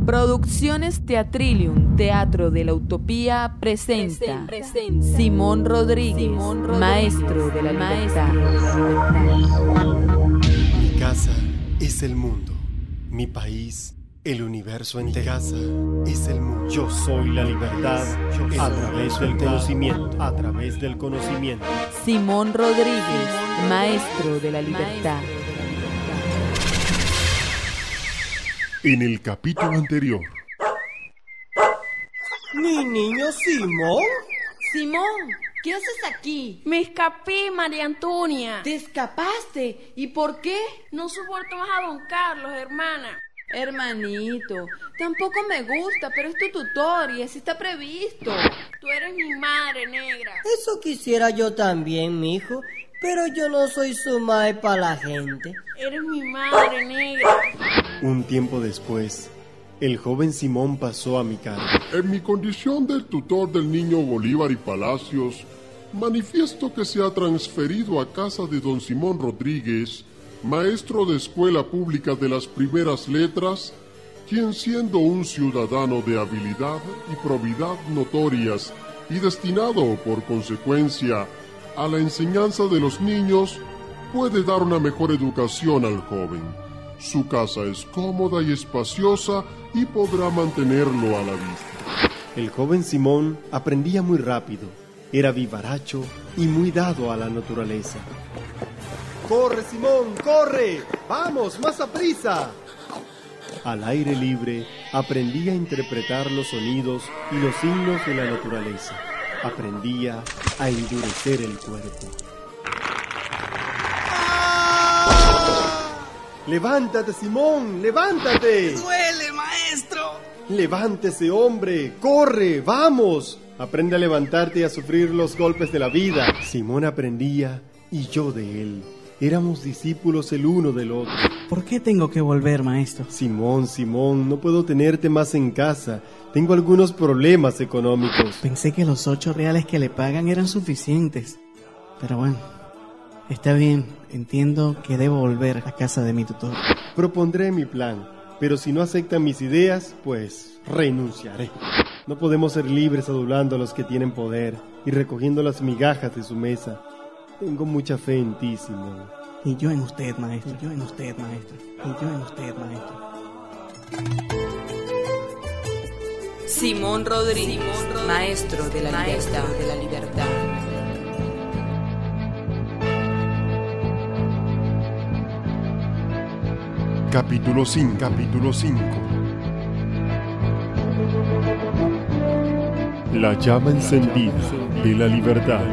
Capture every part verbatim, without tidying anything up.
Producciones Teatrilium, Teatro de la Utopía, presenta, presenta Simón Rodríguez, Simón Rodríguez, maestro de la libertad. Mi casa es el mundo, mi país, el universo entero. Mi casa es el mundo. Yo soy la libertad a través del conocimiento, a través del conocimiento. Simón Rodríguez, maestro de la libertad. En el capítulo anterior. ¿Mi niño Simón? Simón, ¿qué haces aquí? Me escapé, María Antonia. ¿Te escapaste? ¿Y por qué? No soporto más a don Carlos, hermana. Hermanito, tampoco me gusta, pero es tu tutor y así está previsto. Tú eres mi madre, negra. Eso quisiera yo también, mijo, pero yo no soy su madre para la gente. Eres mi madre, negra. Un tiempo después, el joven Simón pasó a mi cargo. En mi condición del tutor del niño Bolívar y Palacios, manifiesto que se ha transferido a casa de don Simón Rodríguez, maestro de escuela pública de las primeras letras, quien siendo un ciudadano de habilidad y probidad notorias y destinado por consecuencia a la enseñanza de los niños, puede dar una mejor educación al joven. Su casa es cómoda y espaciosa y podrá mantenerlo a la vista. El joven Simón aprendía muy rápido, era vivaracho y muy dado a la naturaleza. ¡Corre, Simón, corre! ¡Vamos, más aprisa! Al aire libre, aprendía a interpretar los sonidos y los signos de la naturaleza. Aprendía a endurecer el cuerpo. ¡Levántate, Simón! ¡Levántate! ¡Duele, maestro! ¡Levántese, hombre! ¡Corre! ¡Vamos! Aprende a levantarte y a sufrir los golpes de la vida. Simón aprendía y yo de él. Éramos discípulos el uno del otro. ¿Por qué tengo que volver, maestro? Simón, Simón, no puedo tenerte más en casa. Tengo algunos problemas económicos. Pensé que los ocho reales que le pagan eran suficientes. Pero bueno, está bien. Entiendo que debo volver a casa de mi tutor. Propondré mi plan, pero si no aceptan mis ideas, pues renunciaré. No podemos ser libres adulando a los que tienen poder y recogiendo las migajas de su mesa. Tengo mucha fe en ti, Simón. Y yo en usted, maestro. Y yo en usted, maestro. Y yo en usted, maestro. Simón Rodríguez, Simón Rodríguez, maestro de la maestro libertad. De la libertad. Capítulo cinco. Capítulo cinco. La llama encendida de la libertad.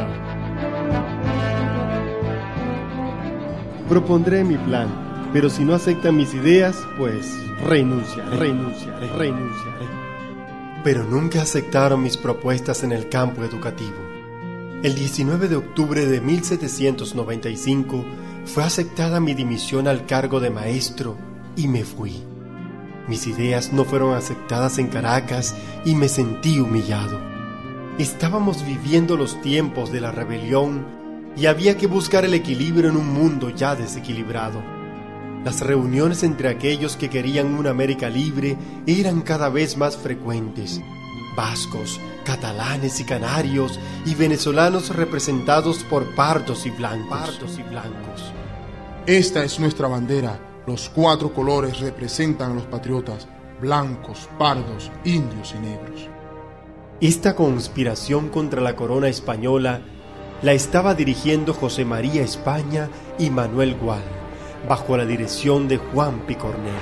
Propondré mi plan, pero si no aceptan mis ideas, pues renunciaré, renunciaré, renunciaré. Pero nunca aceptaron mis propuestas en el campo educativo. El diecinueve de octubre de mil setecientos noventa y cinco fue aceptada mi dimisión al cargo de maestro y me fui. Mis ideas no fueron aceptadas en Caracas y me sentí humillado. Estábamos viviendo los tiempos de la rebelión y había que buscar el equilibrio en un mundo ya desequilibrado. Las reuniones entre aquellos que querían una América libre eran cada vez más frecuentes. Vascos, catalanes y canarios y venezolanos representados por pardos y blancos. Pardos y blancos. Esta es nuestra bandera. Los cuatro colores representan a los patriotas: blancos, pardos, indios y negros. Esta conspiración contra la corona española la estaba dirigiendo José María España y Manuel Gual, bajo la dirección de Juan Picornell.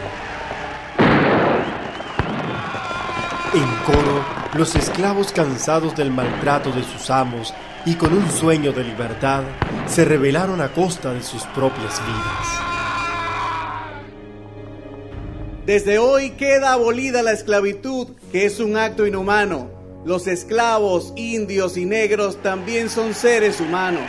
En coro, los esclavos, cansados del maltrato de sus amos y con un sueño de libertad, se rebelaron a costa de sus propias vidas. Desde hoy queda abolida la esclavitud, que es un acto inhumano. Los esclavos, indios y negros también son seres humanos.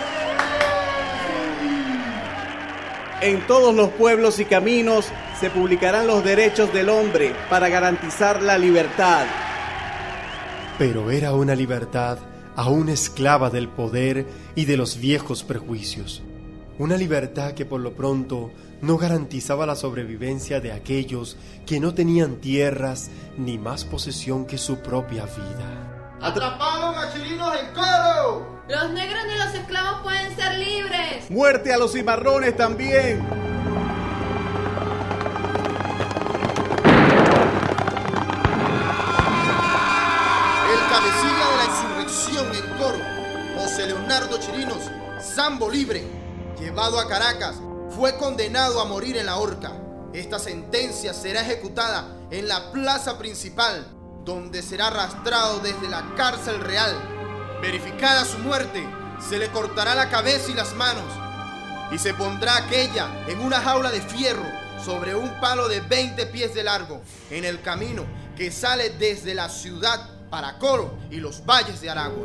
En todos los pueblos y caminos se publicarán los derechos del hombre para garantizar la libertad. Pero era una libertad aún esclava del poder y de los viejos prejuicios. Una libertad que por lo pronto no garantizaba la sobrevivencia de aquellos que no tenían tierras ni más posesión que su propia vida. ¡Atraparon a chirinos en Coro! Los negros ni los esclavos pueden ser libres. ¡Muerte a los cimarrones también! El cabecilla de la insurrección en Coro, José Leonardo Chirinos, Sambo Libre, llevado a Caracas, fue condenado a morir en la horca. Esta sentencia será ejecutada en la plaza principal, donde será arrastrado desde la cárcel real. Verificada su muerte, se le cortará la cabeza y las manos, y se pondrá aquella en una jaula de fierro sobre un palo de veinte pies de largo, en el camino que sale desde la ciudad para Coro y los valles de Aragua.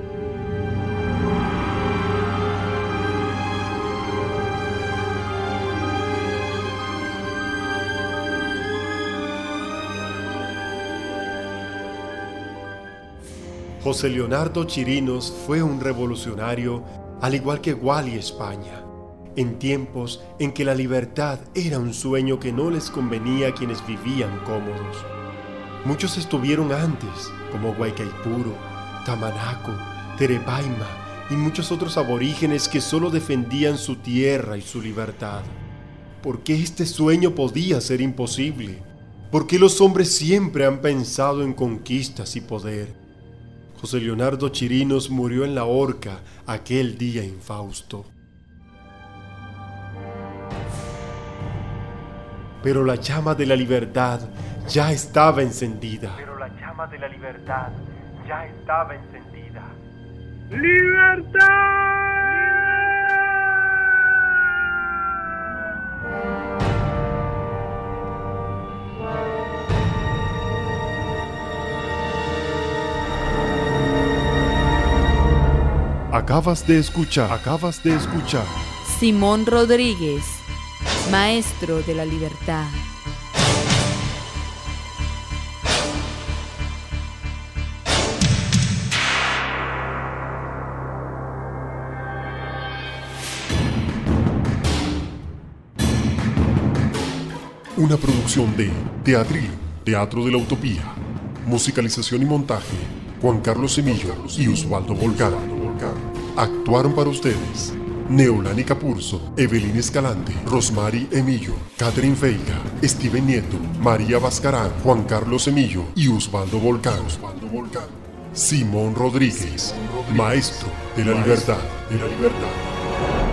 José Leonardo Chirinos fue un revolucionario, al igual que Wally España, en tiempos en que la libertad era un sueño que no les convenía a quienes vivían cómodos. Muchos estuvieron antes, como Guaycaipuro, Tamanaco, Terepaima y muchos otros aborígenes que solo defendían su tierra y su libertad. ¿Por qué este sueño podía ser imposible? ¿Por qué los hombres siempre han pensado en conquistas y poder? José Leonardo Chirinos murió en la horca aquel día infausto. Pero la llama de la libertad ya estaba encendida. Pero la llama de la libertad ya estaba encendida. ¡Libertad! Acabas de escuchar, acabas de escuchar. Simón Rodríguez, maestro de la libertad. Una producción de Teatril, Teatro de la Utopía. Musicalización y montaje, Juan Carlos Emillo y Osvaldo Volcán. Actuaron para ustedes Neolani Capurso, Evelyn Escalante, Rosmary Emillo, Catherine Veiga, Steven Nieto, María Vascarán, Juan Carlos Emillo y Osvaldo Volcán. Simón Rodríguez, maestro de la libertad. De la libertad.